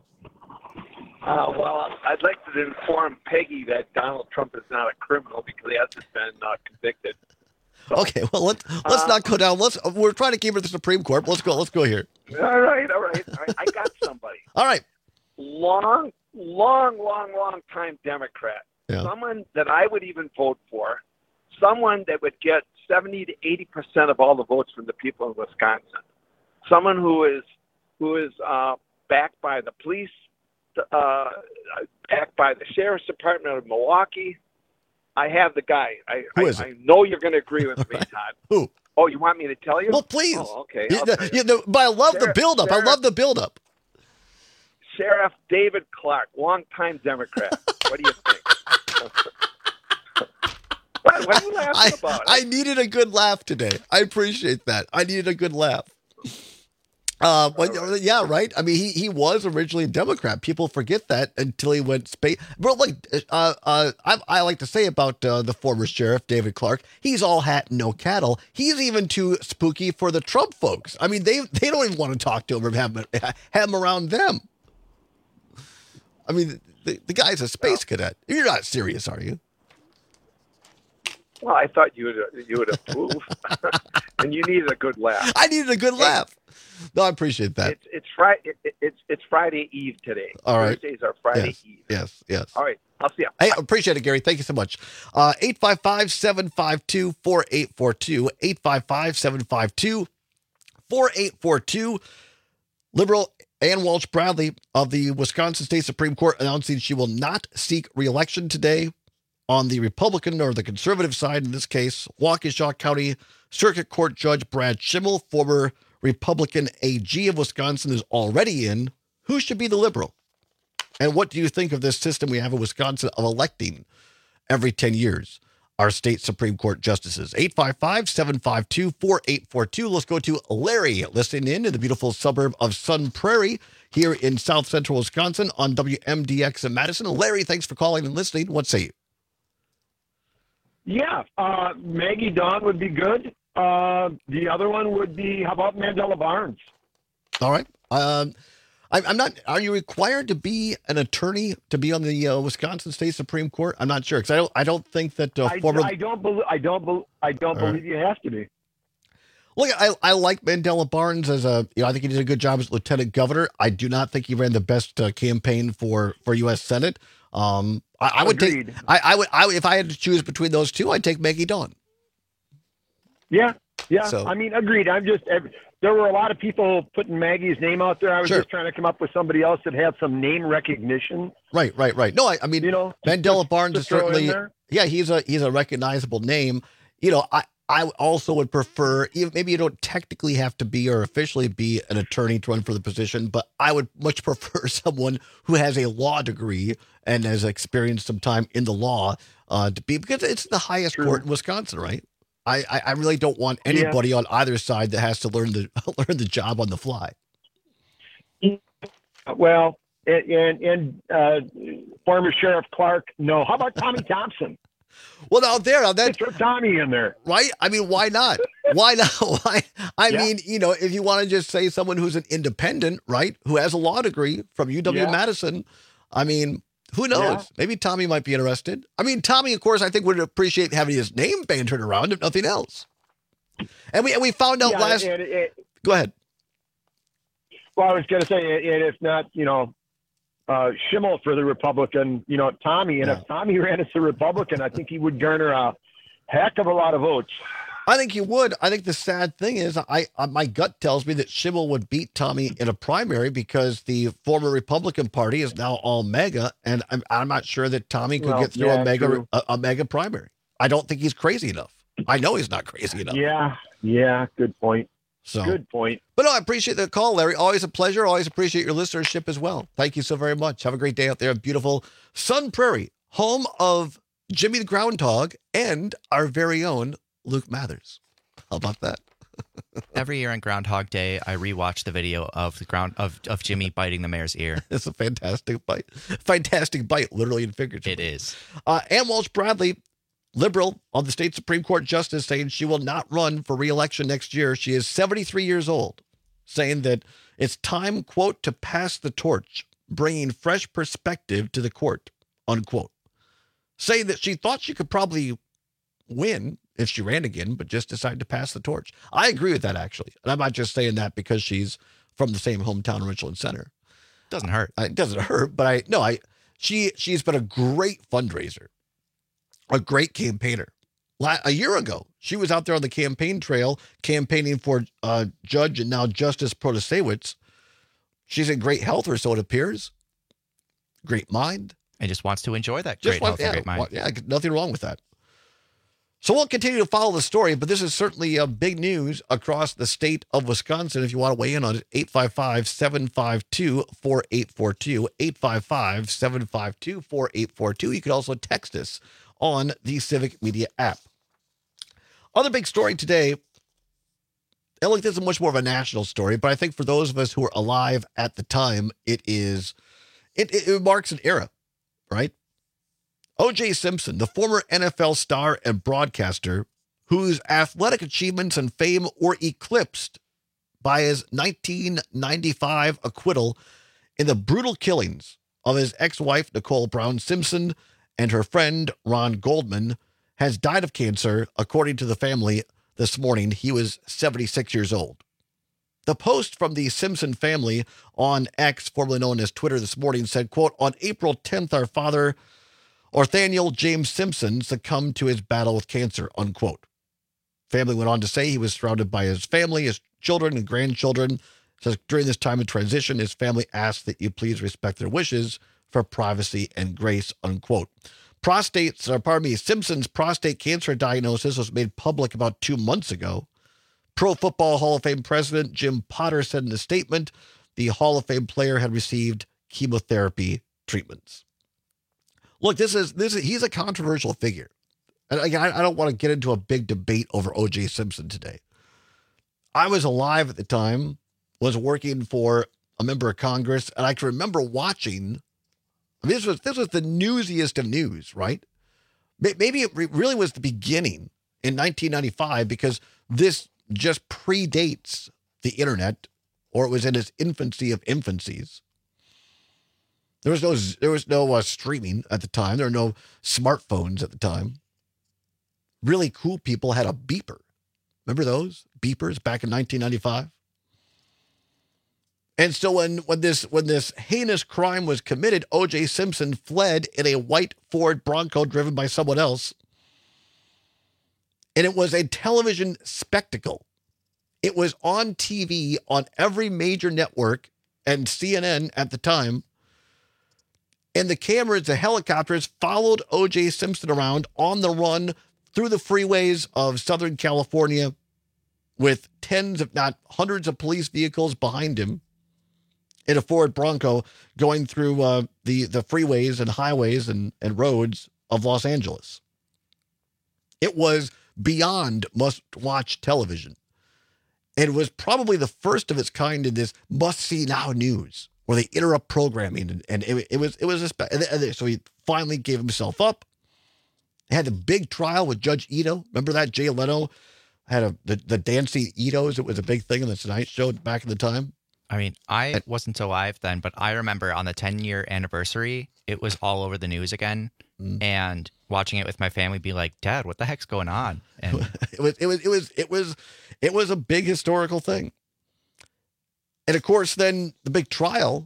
Well, I'd like to inform Peggy that Donald Trump is not a criminal because he hasn't been convicted. So, okay, well, let's not go down. We're trying to keep it to the Supreme Court. Let's go here. All right. I got somebody. All right. Long time Democrat. Yeah. Someone that I would even vote for. Someone that would get 70 to 80% of all the votes from the people in Wisconsin. Someone who is backed by the police, backed by the Sheriff's Department of Milwaukee. I have the guy. I know you're going to agree with me, Todd. Who? Oh, you want me to tell you? Well, please. Oh, okay. But I love the buildup. I love the buildup. Sheriff David Clark, longtime Democrat. What do you think? What are you laughing about? I needed a good laugh today. I appreciate that. I needed a good laugh. Yeah, right. I mean, he was originally a Democrat. People forget that until he went space. But I like to say about the former sheriff David Clark, he's all hat and no cattle. He's even too spooky for the Trump folks. I mean, they don't even want to talk to him or have him around them. I mean, the guy's a space cadet. You're not serious, are you? Well, I thought you would approve, and you needed a good laugh. I needed a good laugh. No, I appreciate that. It's Friday. It's Friday Eve today. All right. Thursdays are Friday Eve. Yes. All right. I'll see you. Hey, appreciate it, Gary. Thank you so much. 855-752-4842. 855-752-4842. Liberal Ann Walsh Bradley of the Wisconsin State Supreme Court announcing she will not seek re-election today. On the Republican or the conservative side, in this case, Waukesha County Circuit Court Judge Brad Schimmel, former Republican AG of Wisconsin, is already in. Who should be the liberal? And what do you think of this system we have in Wisconsin of electing every 10 years our state Supreme Court justices? 855-752-4842. Let's go to Larry listening in the beautiful suburb of Sun Prairie here in south central Wisconsin on WMDX in Madison. Larry, thanks for calling and listening. What say you? Yeah, Maggie Dawn would be good. The other one would be, how about Mandela Barnes? All right. I'm not. Are you required to be an attorney to be on the Wisconsin State Supreme Court? I'm not sure because I don't think that former. I don't believe you have to be. Look, I like Mandela Barnes as I think he did a good job as lieutenant governor. I do not think he ran the best campaign for U.S. Senate. I would Agreed. take. I would if I had to choose between those two, I'd take Maggie Dawn. Yeah. So- I mean, agreed. There were a lot of people putting Maggie's name out there. I was just trying to come up with somebody else that had some name recognition. Right. No, I mean, Mandela Barnes is certainly, he's a recognizable name. I also would prefer, maybe you don't technically have to be or officially be an attorney to run for the position, but I would much prefer someone who has a law degree and has experienced some time in the law to be, because it's the highest court in Wisconsin, right? I really don't want anybody on either side that has to learn the job on the fly. Well, and former Sheriff Clark, no. How about Tommy Thompson? Well, that's throw Tommy in there, right? I mean, why not? Why not? Why? I mean, if you want to just say someone who's an independent, right, who has a law degree from UW-Madison, I mean. Who knows? Yeah. Maybe Tommy might be interested. I mean, Tommy, of course, I think would appreciate having his name bantered around, if nothing else. And we found out last. Go ahead. Well, I was going to say, and if not, Schimmel for the Republican, Tommy. And if Tommy ran as a Republican, I think he would garner a heck of a lot of votes. I think he would. I think the sad thing is my gut tells me that Schimmel would beat Tommy in a primary because the former Republican Party is now all MAGA, and I'm not sure that Tommy could get through a MAGA primary. I don't think he's crazy enough. I know he's not crazy enough. Yeah, good point. Good point. But no, I appreciate the call, Larry. Always a pleasure. Always appreciate your listenership as well. Thank you so very much. Have a great day out there in beautiful Sun Prairie, home of Jimmy the Groundhog and our very own Luke Mathers. How about that? Every year on Groundhog Day, I rewatch the video of of Jimmy biting the mayor's ear. It's a fantastic bite. Fantastic bite, literally and figuratively. It is. Ann Walsh Bradley, liberal on the state Supreme Court justice, saying she will not run for re-election next year. She is 73 years old, saying that it's time, quote, to pass the torch, bringing fresh perspective to the court, unquote. Saying that she thought she could probably win if she ran again, but just decided to pass the torch. I agree with that, actually. And I'm not just saying that because she's from the same hometown, Richland Center. Doesn't hurt. It doesn't hurt, but she's been a great fundraiser, a great campaigner. A year ago, she was out there on the campaign trail campaigning for Judge and now Justice Protasewicz. She's in great health, or so it appears. Great mind. And just wants to enjoy that great health and great mind. Yeah, nothing wrong with that. So we'll continue to follow the story, but this is certainly big news across the state of Wisconsin. If you want to weigh in on it, 855-752-4842, 855-752-4842. You can also text us on the Civic Media app. Other big story today, and look, this is much more of a national story, but I think for those of us who are alive at the time, it marks an era, right? O.J. Simpson, the former NFL star and broadcaster, whose athletic achievements and fame were eclipsed by his 1995 acquittal in the brutal killings of his ex-wife, Nicole Brown Simpson, and her friend, Ron Goldman, has died of cancer, according to the family this morning. He was 76 years old. The post from the Simpson family on X, formerly known as Twitter, this morning said, quote, "On April 10th, our father, Orthaniel James Simpson, succumbed to his battle with cancer," unquote. Family went on to say he was surrounded by his family, his children and grandchildren. It says during this time of transition, his family asked that you please respect their wishes for privacy and grace, unquote. Simpson's prostate cancer diagnosis was made public about 2 months ago. Pro Football Hall of Fame president Jim Potter said in a statement the Hall of Fame player had received chemotherapy treatments. Look, he's a controversial figure. And again, I don't want to get into a big debate over O.J. Simpson today. I was alive at the time, was working for a member of Congress, and I can remember watching. I mean, this was the newsiest of news, right? Maybe it really was the beginning in 1995 because this just predates the internet, or it was in its infancy of infancies. There was no streaming at the time. There were no smartphones at the time. Really cool people had a beeper. Remember those beepers back in 1995? And so when this heinous crime was committed, O.J. Simpson fled in a white Ford Bronco driven by someone else. And it was a television spectacle. It was on TV on every major network and CNN at the time. And the cameras, the helicopters followed O.J. Simpson around on the run through the freeways of Southern California with tens, if not hundreds of police vehicles behind him in a Ford Bronco going through the freeways and highways and roads of Los Angeles. It was beyond must-watch television. And was probably the first of its kind in this must-see now news, where they interrupt programming, and it was so he finally gave himself up. Had a big trial with Judge Ito. Remember that? Jay Leno had the dancing Itos. It was a big thing on the Tonight Show back in the time. I mean, I wasn't alive then, but I remember on the 10-year anniversary, it was all over the news again, and watching it with my family, be like, "Dad, what the heck's going on?" And it was a big historical thing. And of course, then the big trial,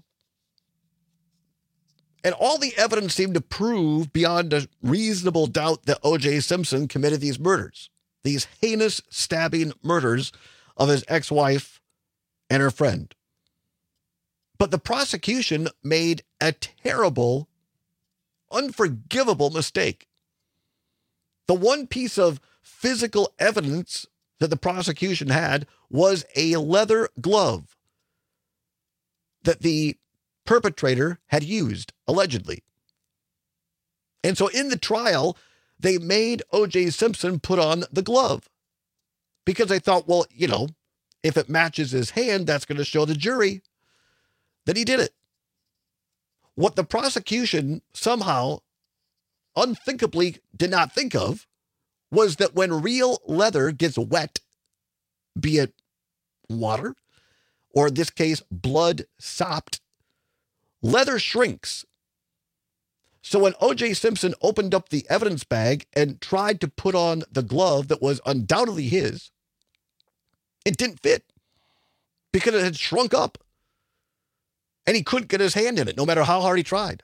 and all the evidence seemed to prove beyond a reasonable doubt that O.J. Simpson committed these murders, these heinous stabbing murders of his ex-wife and her friend. But the prosecution made a terrible, unforgivable mistake. The one piece of physical evidence that the prosecution had was a leather glove that the perpetrator had used, allegedly. And so in the trial, they made O.J. Simpson put on the glove because they thought, well, if it matches his hand, that's going to show the jury that he did it. What the prosecution somehow unthinkably did not think of was that when real leather gets wet, be it water, or in this case, blood sopped, leather shrinks. So when O.J. Simpson opened up the evidence bag and tried to put on the glove that was undoubtedly his, it didn't fit because it had shrunk up. And he couldn't get his hand in it, no matter how hard he tried.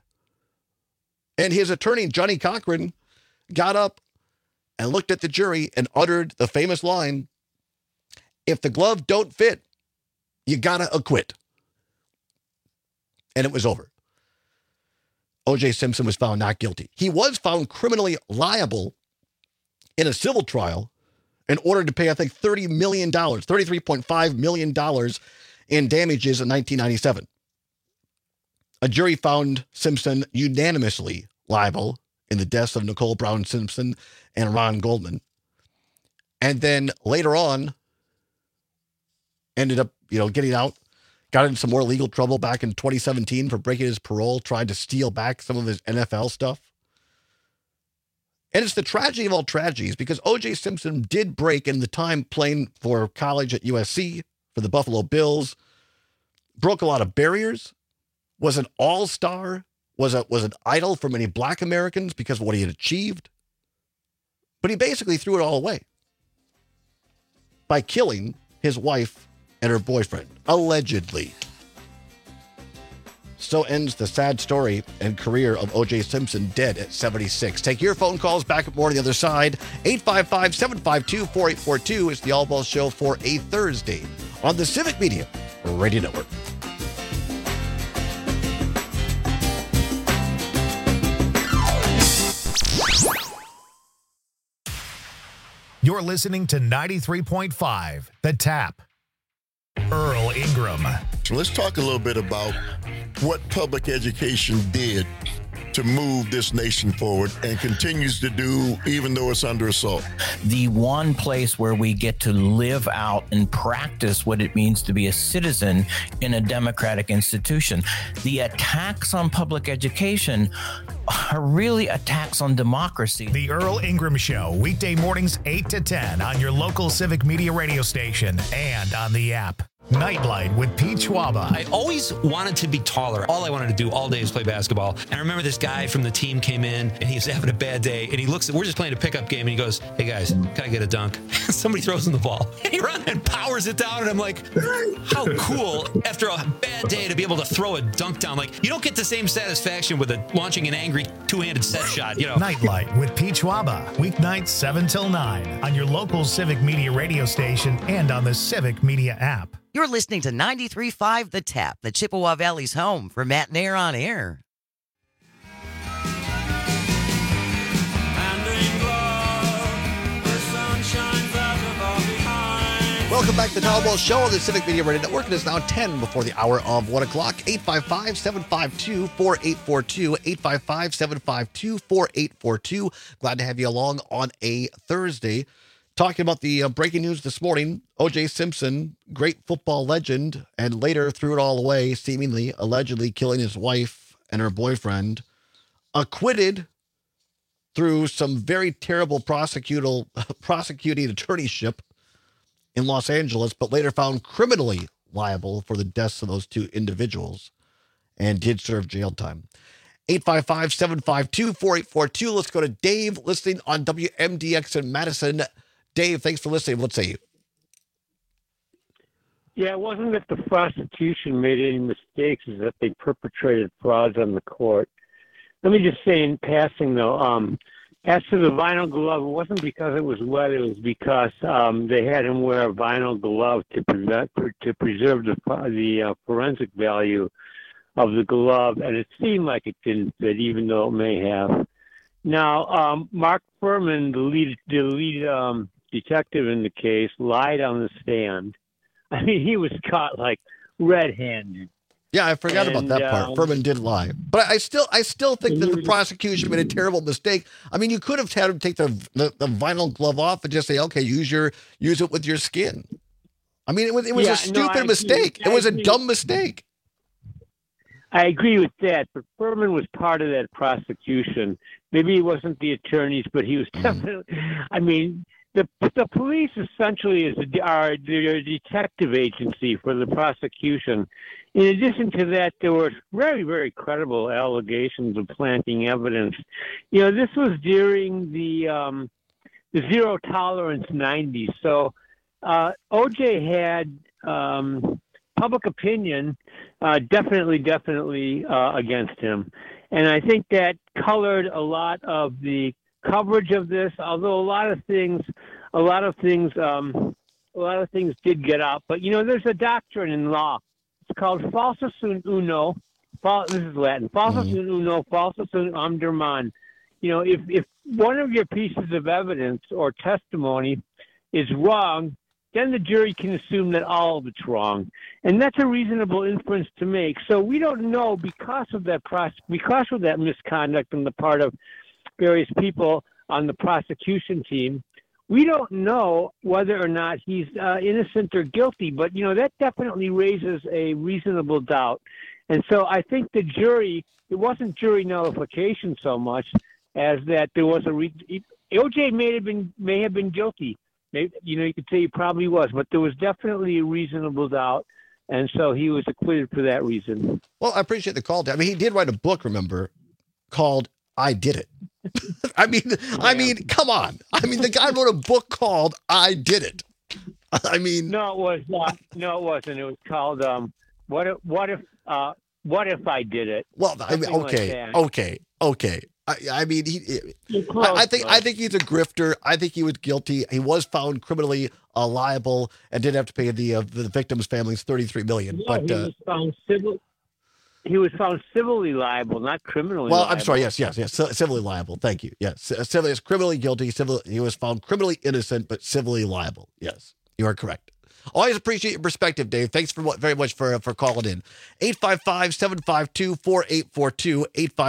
And his attorney, Johnny Cochran, got up and looked at the jury and uttered the famous line, "If the glove don't fit, you gotta acquit." And it was over. O.J. Simpson was found not guilty. He was found criminally liable in a civil trial and ordered to pay, I think, $30 million, $33.5 million in damages in 1997. A jury found Simpson unanimously liable in the deaths of Nicole Brown Simpson and Ron Goldman. And then later on, ended up, getting out, got in some more legal trouble back in 2017 for breaking his parole, tried to steal back some of his NFL stuff. And it's the tragedy of all tragedies because O.J. Simpson did break in the time playing for college at USC, for the Buffalo Bills, broke a lot of barriers, was an all-star, was an idol for many Black Americans because of what he had achieved. But he basically threw it all away by killing his wife and her boyfriend, allegedly. So ends the sad story and career of O.J. Simpson, dead at 76. Take your phone calls, back up more on the other side. 855-752-4842 is the All Balls Show for a Thursday on the Civic Media Radio Network. You're listening to 93.5, The Tap. Earl Ingram. So let's talk a little bit about what public education did to move this nation forward and continues to do even though it's under assault. The one place where we get to live out and practice what it means to be a citizen in a democratic institution. The attacks on public education are really attacks on democracy. The Earl Ingram Show, weekday mornings 8 to 10 on your local civic media radio station and on the app. Nightlight with Pete Schwaba. I always wanted to be taller. All I wanted to do all day was play basketball. And I remember this guy from the team came in and he was having a bad day. And he looks at, we're just playing a pickup game. And he goes, hey guys, can I get a dunk? Somebody throws him the ball. And he runs and powers it down. And I'm like, how cool after a bad day to be able to throw a dunk down. Like, you don't get the same satisfaction with launching an angry two-handed set shot, you know. Nightlight with Pete Schwaba. Weeknights 7 till 9 on your local civic media radio station and on the Civic Media app. You're listening to 93.5 The Tap, the Chippewa Valley's home for Matt Nair on Air. Welcome back to the Town Hall Show on the Civic Media Radio Network. It is now 10 before the hour of 1 o'clock. 855-752-4842. 855-752-4842. Glad to have you along on a Thursday. Talking about the breaking news this morning, O.J. Simpson, great football legend, and later threw it all away, seemingly, allegedly killing his wife and her boyfriend, acquitted through some very terrible prosecuting attorneyship in Los Angeles, but later found criminally liable for the deaths of those two individuals and did serve jail time. 855-752-4842. Let's go to Dave, listening on WMDX in Madison. Dave, thanks for listening. What say you? Yeah, it wasn't that the prosecution made any mistakes, it's that they perpetrated frauds on the court. Let me just say in passing, though, as to the vinyl glove, it wasn't because it was wet, it was because they had him wear a vinyl glove to preserve the forensic value of the glove, and it seemed like it didn't fit, even though it may have. Now, Mark Furman, the lead detective in the case, lied on the stand. I mean, he was caught like red-handed. Yeah, I forgot about that part. Furman did lie, but I still think that the prosecution made a terrible mistake. I mean, you could have had him take the vinyl glove off and just say, "Okay, use it with your skin." I mean, it was a stupid mistake. It was a dumb mistake. I agree with that, but Furman was part of that prosecution. Maybe he wasn't the attorneys, but he was definitely. I mean, the police essentially are the detective agency for the prosecution. In addition to that, there were very, very credible allegations of planting evidence. You know, this was during the zero tolerance 90s, so OJ had public opinion definitely against him. And I think that colored a lot of the coverage of this, although a lot of things did get out. But, you know, there's a doctrine in law. It's called falsus sunt uno. This is Latin. Falsus sunt uno, falsus sunt omdurman. You know, if one of your pieces of evidence or testimony is wrong, then the jury can assume that all of it's wrong. And that's a reasonable inference to make. So we don't know, because of that misconduct on the part of various people on the prosecution team, we don't know whether or not he's innocent or guilty. But, you know, that definitely raises a reasonable doubt. And so I think the jury, it wasn't jury nullification so much as that there was OJ may have been guilty. Maybe, you know, you could say he probably was, but there was definitely a reasonable doubt, and so he was acquitted for that reason. Well, I appreciate the call. I mean, he did write a book, remember, called "I Did It." I mean, come on. I mean, the guy wrote a book called "I Did It." I mean, no, it was not. No, it wasn't. It was called "What If I Did It?" Well, I mean, okay. I mean, I think he's a grifter. I think he was guilty. He was found criminally liable and did have to pay the victims' families $33 million. No, but he was found civilly liable, not criminally. Well, liable. I'm sorry. Yes, civilly liable. Thank you. Yes, civilly is criminally guilty. He was found criminally innocent, but civilly liable. Yes, you are correct. Always appreciate your perspective, Dave. Thanks very much for calling in. 855-752-4842,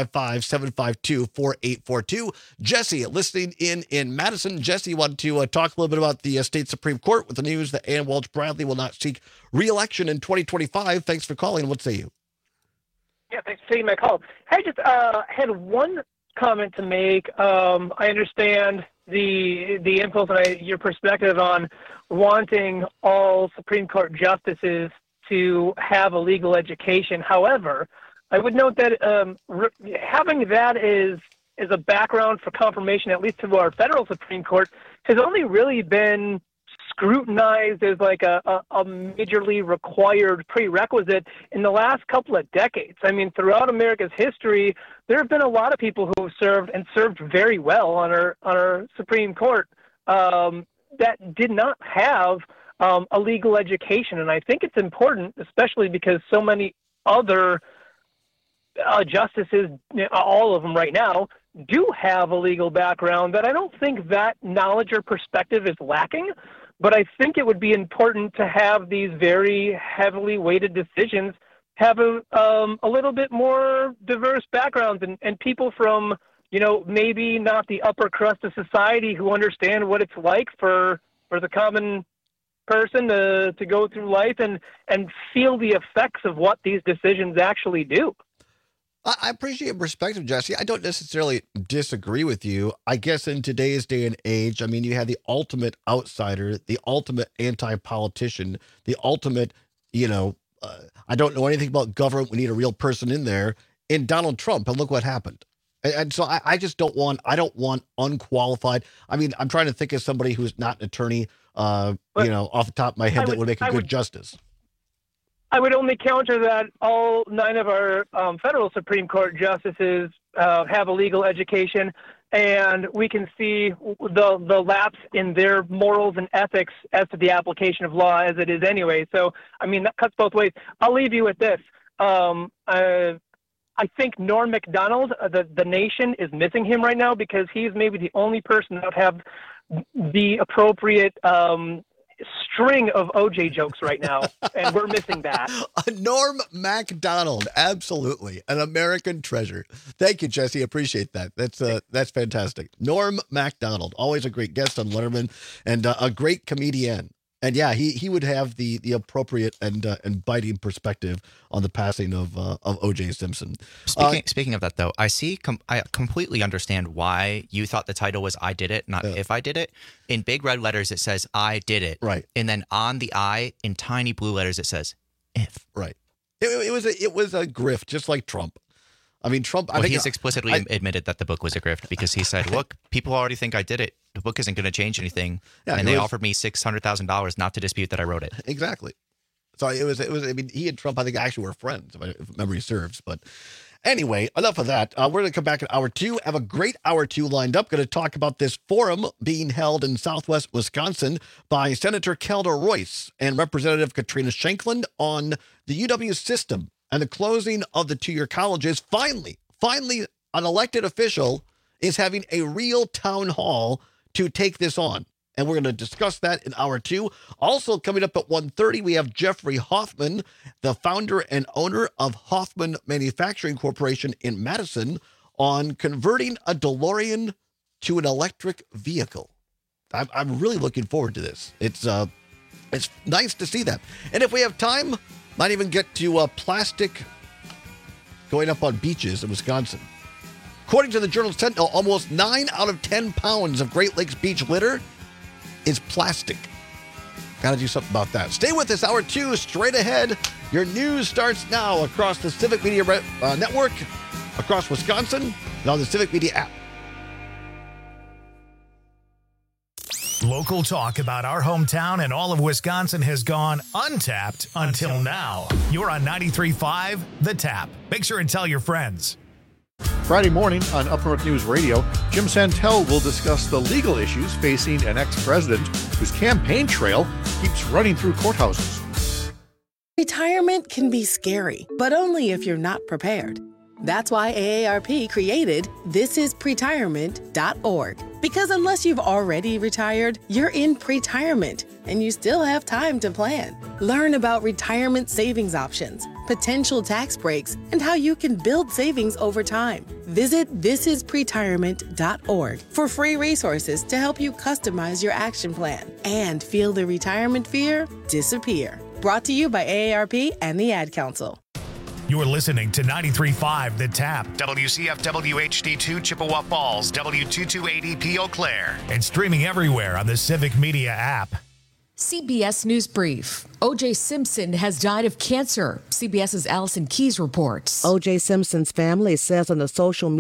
855-752-4842. Jesse, listening in Madison. Jesse, you wanted to talk a little bit about the state Supreme Court with the news that Ann Welch Bradley will not seek re-election in 2025. Thanks for calling. What say you? Yeah, thanks for taking my call. I just had one comment to make. I understand the impulse and your perspective on wanting all Supreme Court justices to have a legal education. However, I would note that having that as a background for confirmation, at least to our federal Supreme Court, has only really been scrutinized as like a majorly required prerequisite in the last couple of decades. I mean, throughout America's history, there have been a lot of people who have served very well on our Supreme Court that did not have a legal education. And I think it's important, especially because so many other justices, all of them right now, do have a legal background, that I don't think that knowledge or perspective is lacking. But I think it would be important to have these very heavily weighted decisions have a little bit more diverse backgrounds and people from, maybe not the upper crust of society who understand what it's like for the common person to go through life and feel the effects of what these decisions actually do. I appreciate your perspective, Jesse. I don't necessarily disagree with you. I guess in today's day and age, I mean, you have the ultimate outsider, the ultimate anti-politician, the ultimate, I don't know anything about government. We need a real person in there, in Donald Trump. And look what happened. And so I just don't want unqualified. I mean, I'm trying to think of somebody who's not an attorney, off the top of my head that would make a good justice. I would only counter that all 9 of our federal Supreme Court justices have a legal education, and we can see the lapse in their morals and ethics as to the application of law as it is anyway. So, I mean, that cuts both ways. I'll leave you with this. I think Norm Macdonald, the nation, is missing him right now because he's maybe the only person that would have the appropriate string of OJ jokes right now, and we're missing that. Norm Macdonald, absolutely an American treasure. Thank you, Jesse. Appreciate that. That's fantastic. Norm Macdonald, always a great guest on Letterman and a great comedian. And yeah, he would have the appropriate and biting perspective on the passing of O.J. Simpson. Speaking of that, though, I completely understand why you thought the title was "I Did It," not "If I Did It." In big red letters, it says "I did it," right, and then on the "I" in tiny blue letters, it says "If." Right. It was a grift, just like Trump. I mean, Trump. Well, he's explicitly admitted that the book was a grift because he said, "Look, people already think I did it. The book isn't going to change anything." Yeah, and they offered me $600,000 not to dispute that I wrote it. Exactly. So it was. I mean, he and Trump, I think, actually were friends, if memory serves. But anyway, enough of that. We're going to come back in hour 2. Have a great hour 2 lined up. Going to talk about this forum being held in Southwest Wisconsin by Senator Kelda Royce and Representative Katrina Shanklin on the UW system and the closing of the 2-year colleges. Finally, an elected official is having a real town hall to take this on. And we're going to discuss that in hour 2. Also coming up at 1:30, we have Jeffrey Hoffman, the founder and owner of Hoffman Manufacturing Corporation in Madison, on converting a DeLorean to an electric vehicle. I'm really looking forward to this. It's nice to see that. And if we have time, might even get to plastic going up on beaches in Wisconsin. According to the Journal Sentinel, almost 9 out of 10 pounds of Great Lakes beach litter is plastic. Got to do something about that. Stay with us, hour 2, straight ahead. Your news starts now across the Civic Media Network, across Wisconsin, and on the Civic Media app. Local talk about our hometown and all of Wisconsin has gone untapped until now. You're on 93.5 The Tap. Make sure and tell your friends. Friday morning on Up North News Radio, Jim Santel will discuss the legal issues facing an ex-president whose campaign trail keeps running through courthouses. Retirement can be scary, but only if you're not prepared. That's why AARP created thisispretirement.org. Because unless you've already retired, you're in pretirement, and you still have time to plan. Learn about retirement savings options, potential tax breaks, and how you can build savings over time. Visit thisispretirement.org for free resources to help you customize your action plan and feel the retirement fear disappear. Brought to you by AARP and the Ad Council. You're listening to 93.5 The Tap, WCFW HD2 Chippewa Falls, W228EP Eau Claire, and streaming everywhere on the Civic Media app. CBS News Brief. O.J. Simpson has died of cancer. CBS's Allison Keyes reports. O.J. Simpson's family says on the social media